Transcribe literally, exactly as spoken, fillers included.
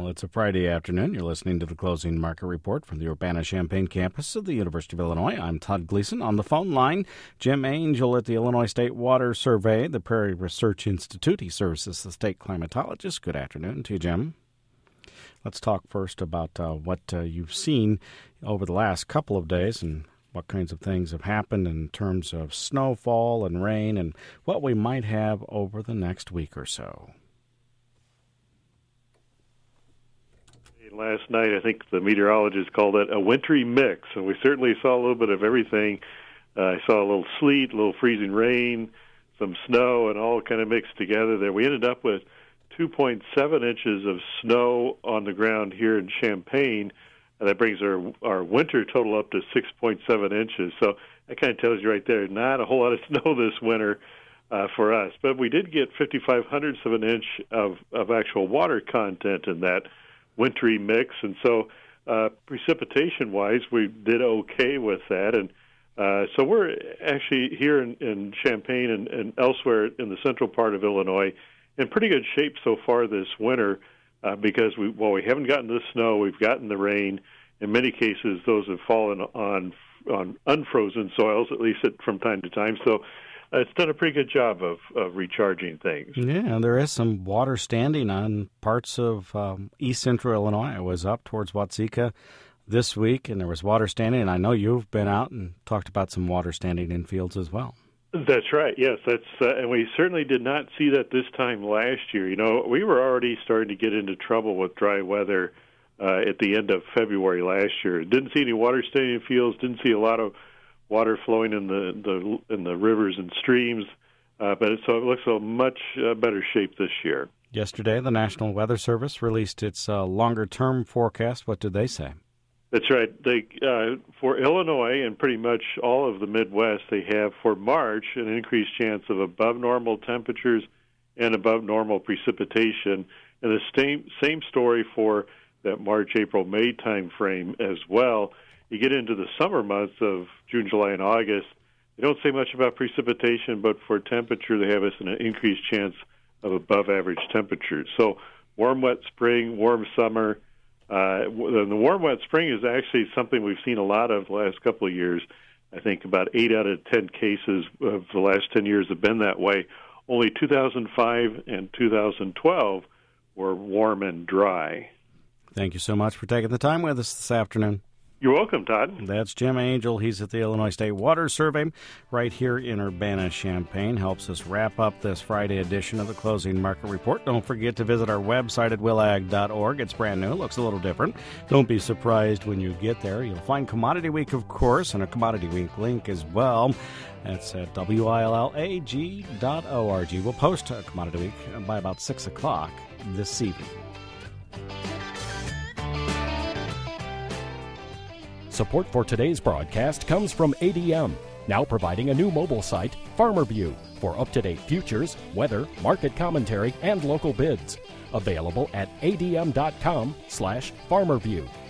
Well, it's a Friday afternoon. You're listening to the Closing Market Report from the Urbana-Champaign campus of the University of Illinois. I'm Todd Gleason. On the phone line, Jim Angel at the Illinois State Water Survey, the Prairie Research Institute. He serves as the state climatologist. Good afternoon to you, Jim. Let's talk first about uh, what uh, you've seen over the last couple of days and what kinds of things have happened in terms of snowfall and rain and what we might have over the next week or so. Last night, I think the meteorologists called it a wintry mix, and we certainly saw a little bit of everything. Uh, I saw a little sleet, a little freezing rain, some snow, and all kind of mixed together there. We ended up with two point seven inches of snow on the ground here in Champaign, and that brings our our winter total up to six point seven inches. So that kind of tells you right there, not a whole lot of snow this winter uh, for us. But we did get fifty-five hundredths of an inch of, of actual water content in that wintry mix, and so uh, precipitation-wise, we did okay with that. And uh, so we're actually here in, in Champaign and, and elsewhere in the central part of Illinois in pretty good shape so far this winter uh, because we, while we haven't gotten the snow, we've gotten the rain. In many cases, those have fallen on on unfrozen soils, at least at, from time to time. So Uh, it's done a pretty good job of, of recharging things. Yeah, and there is some water standing on parts of um, east central Illinois. I was up towards Watseka this week, and there was water standing, and I know you've been out and talked about some water standing in fields as well. That's right, yes. That's uh, and we certainly did not see that this time last year. You know, we were already starting to get into trouble with dry weather uh, at the end of February last year. Didn't see any water standing in fields, didn't see a lot of water flowing in the, the in the rivers and streams, uh, but it, so it looks a much uh, better shape this year. Yesterday, the National Weather Service released its uh, longer-term forecast. What did they say? That's right. They uh, for Illinois and pretty much all of the Midwest, they have for March an increased chance of above normal temperatures and above normal precipitation, and the same same story for that March, April, May time frame as well. You get into the summer months of June, July, and August, they don't say much about precipitation, but for temperature, they have us an increased chance of above-average temperatures. So warm, wet spring, warm summer. Uh, the warm, wet spring is actually something we've seen a lot of the last couple of years. I think about eight out of ten cases of the last ten years have been that way. Only two thousand five and two thousand twelve were warm and dry. Thank you so much for taking the time with us this afternoon. You're welcome, Todd. That's Jim Angel. He's at the Illinois State Water Survey right here in Urbana-Champaign. Helps us wrap up this Friday edition of the Closing Market Report. Don't forget to visit our website at willag dot org. It's brand new. It looks a little different. Don't be surprised when you get there. You'll find Commodity Week, of course, and a Commodity Week link as well. That's at willag dot org. We'll post Commodity Week by about six o'clock this evening. Support for today's broadcast comes from A D M, now providing a new mobile site, FarmerView, for up-to-date futures, weather, market commentary, and local bids. Available at adm dot com slash farmerview.